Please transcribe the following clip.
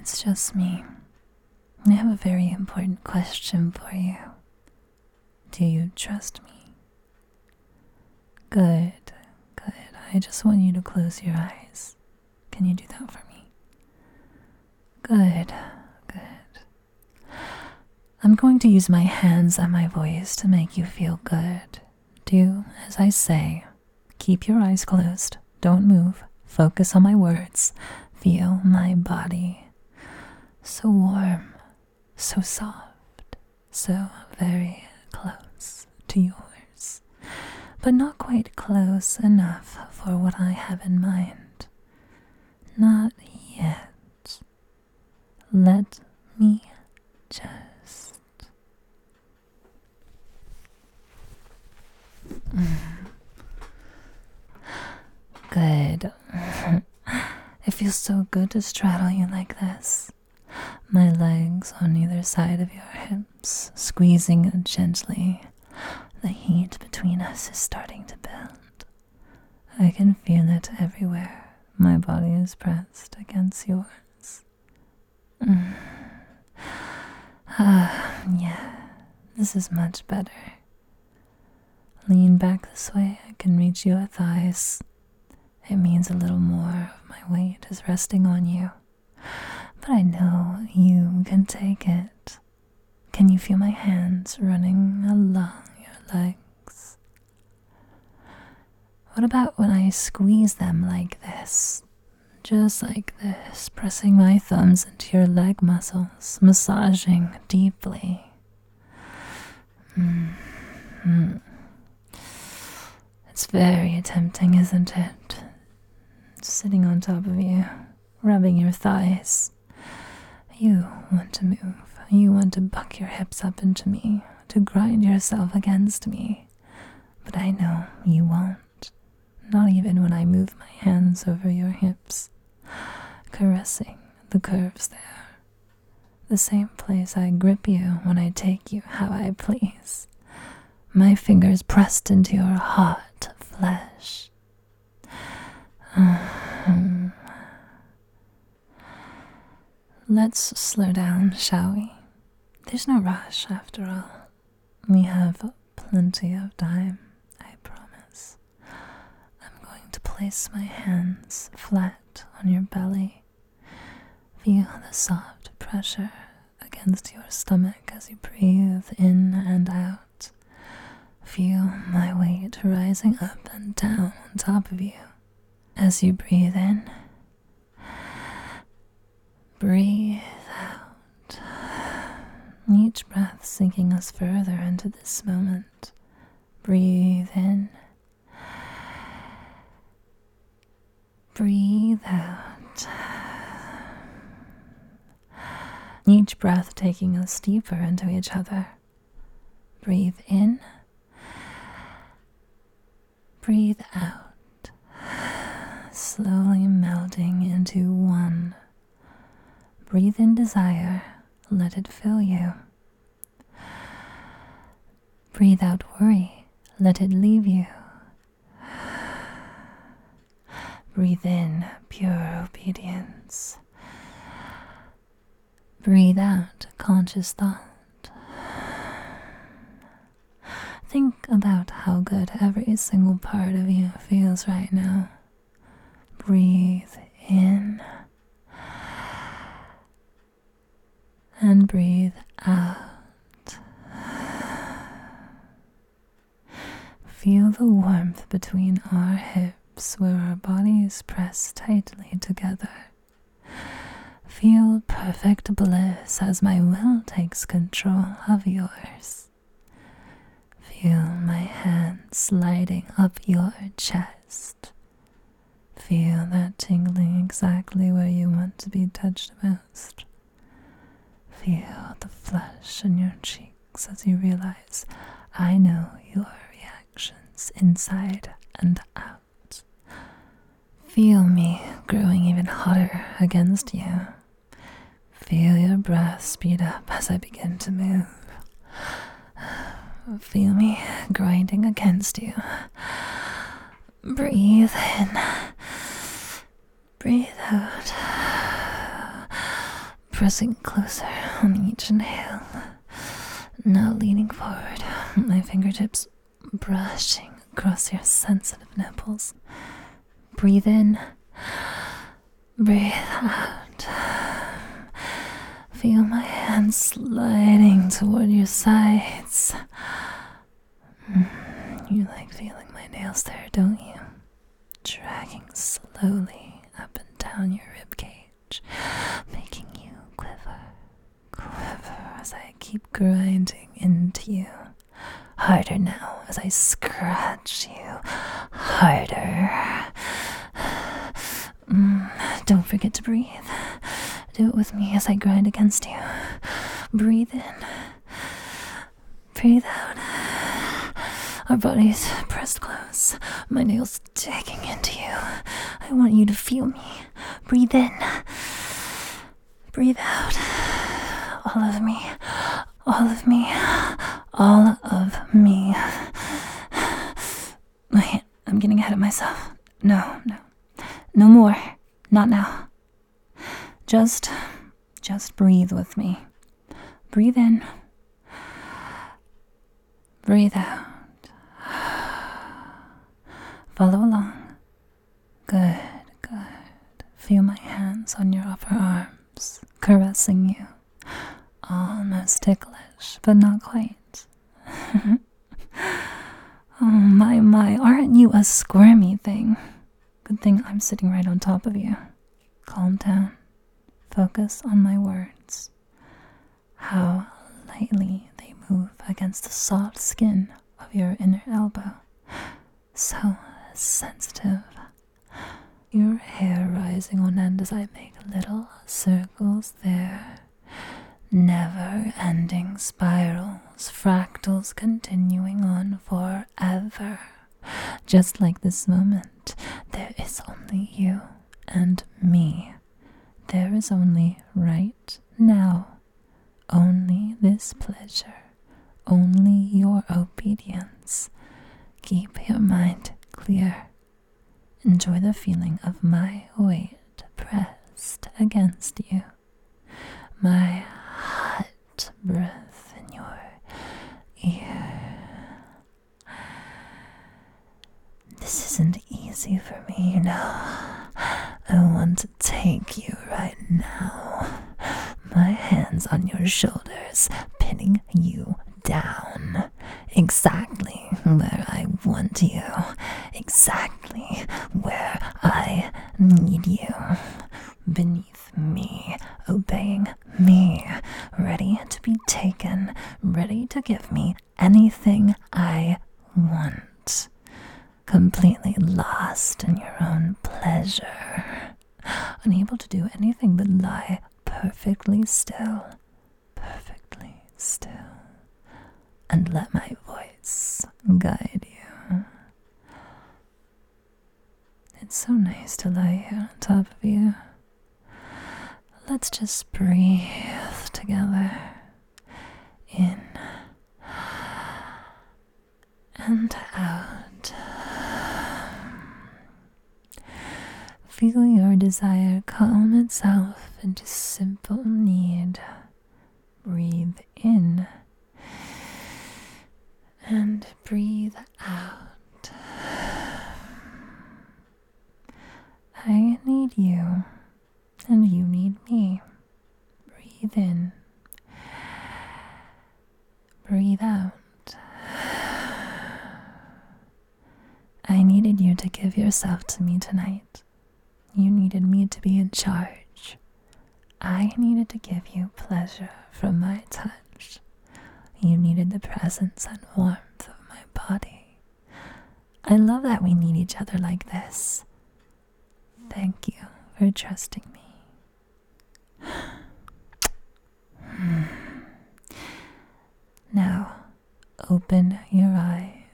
it's just me. I have a very important question for you. Do you trust me? Good, good. I just want you to close your eyes. Can you do that for me? Good, good. I'm going to use my hands and my voice to make you feel good. Do as I say. Keep your eyes closed. Don't move. Focus on my words. Feel my body. So warm, so soft, so very close to yours, but not quite close enough for what I have in mind. Not yet. Let me just... Good. It feels so good to straddle you like this. My legs on either side of your hips, squeezing gently. The heat between us is starting to build. I can feel it everywhere. My body is pressed against yours. Yeah, this is much better. Lean back this way. I can reach your thighs. It means a little more of my weight is resting on you. But I know you can take it. Can you feel my hands running along your legs? What about when I squeeze them like this? Just like this, pressing my thumbs into your leg muscles, massaging deeply. It's very tempting, isn't it? Sitting on top of you, rubbing your thighs. You want to move. You want to buck your hips up into me, to grind yourself against me. But I know you won't. Not even when I move my hands over your hips, caressing the curves there. The same place I grip you when I take you how I please. My fingers pressed into your hot flesh. Let's slow down, shall we? There's no rush, after all. We have plenty of time, I promise. I'm going to place my hands flat on your belly. Feel the soft pressure against your stomach as you breathe in and out. Feel my weight rising up and down on top of you. As you breathe in, breathe out. Each breath sinking us further into this moment. Breathe in. Breathe out. Each breath taking us deeper into each other. Breathe in. Breathe out. Slowly melting into one. Breathe in desire, let it fill you. Breathe out worry, let it leave you. Breathe in pure obedience. Breathe out conscious thought. Think about how good every single part of you feels right now. Breathe in and breathe out. Feel the warmth between our hips where our bodies press tightly together. Feel perfect bliss as my will takes control of yours. Feel my hand sliding up your chest. Feel that tingling exactly where you want to be touched most. Feel the flush in your cheeks as you realize I know your reactions inside and out. Feel me growing even hotter against you. Feel your breath speed up as I begin to move. Feel me grinding against you. Breathe in. Breathe out. pressing closer on each inhale. Now leaning forward, my fingertips brushing across your sensitive nipples. Breathe in, breathe out. Feel my hands sliding toward your sides. You like feeling my nails there, don't you? Dragging slowly up and down your ribcage, making you quiver, quiver as I keep grinding into you. Harder now as I scratch you. Harder. Don't forget to breathe. Do it with me as I grind against you. Breathe in. Breathe out. Our bodies pressed close. My nails digging into you. I want you to feel me. Breathe in. Breathe out. All of me. All of me. All of me. Wait, I'm getting ahead of myself. No. No more. Not now. Just breathe with me. Breathe in. Breathe out. Follow along. Good. Feel my hands on your upper arms, caressing you. Almost ticklish, but not quite. Oh my, aren't you a squirmy thing? Good thing I'm sitting right on top of you. Calm down. Focus on my words. How lightly they move against the soft skin of your inner elbow. So sensitive. Your hair rising on end as I make little circles there. Never-ending spirals, fractals continuing on forever. Just like this moment, there is only you and me. There is only right now. Only this pleasure. Only your obedience. Keep your mind clear. Enjoy the feeling of my weight pressed against you. My hot breath in your ear. This isn't easy for me, you know. I want to take you right now. My hands on your shoulders, pinning you down. Exactly where I want you. Exactly where I need you. Beneath me, obeying me. Ready to be taken. Ready to give me anything I want. Completely lost in your own pleasure. Unable to do anything but lie perfectly still. Perfectly still. And let my voice guide you. It's so nice to lie here on top of you. Let's just breathe together. In and out. Feel your desire calm itself into simple need. Breathe in and breathe out. I need you and you need me. Breathe in. Breathe out. I needed you to give yourself to me tonight. You needed me to be in charge. I needed to give you pleasure from my touch. You needed the presence and warmth of my body. I love that we need each other like this. Thank you for trusting me. Now, open your eyes.